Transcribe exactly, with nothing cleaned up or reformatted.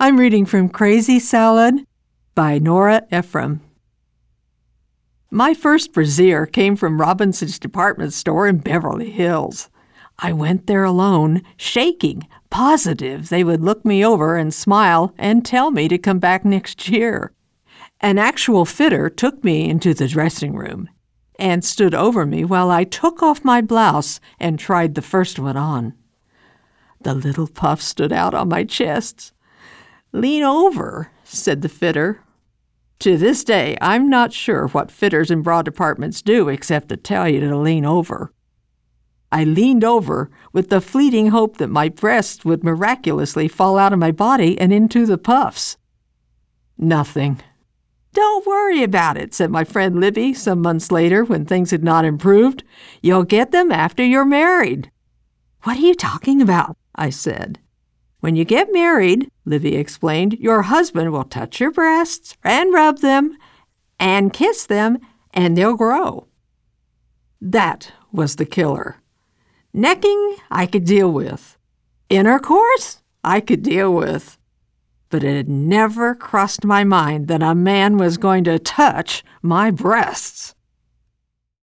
I'm reading from Crazy Salad by Nora Ephraim. My first brassiere came from Robinson's department store in Beverly Hills. I went there alone, shaking, positive they would look me over and smile and tell me to come back next year. An actual fitter took me into the dressing room and stood over me while I took off my blouse and tried the first one on. The little puff stood out on my chest. "Lean over," said the fitter. To this day, I'm not sure what fitters in bra departments do except to tell you to lean over. I leaned over with the fleeting hope that my breasts would miraculously fall out of my body and into the puffs. Nothing. "Don't worry about it," said my friend Libby some months later when things had not improved. "You'll get them after you're married." "What are you talking about?" I said. "When you get married," Libby explained, "your husband will touch your breasts and rub them and kiss them, and they'll grow." That was the killer. Necking, I could deal with. Intercourse, I could deal with. But it had never crossed my mind that a man was going to touch my breasts.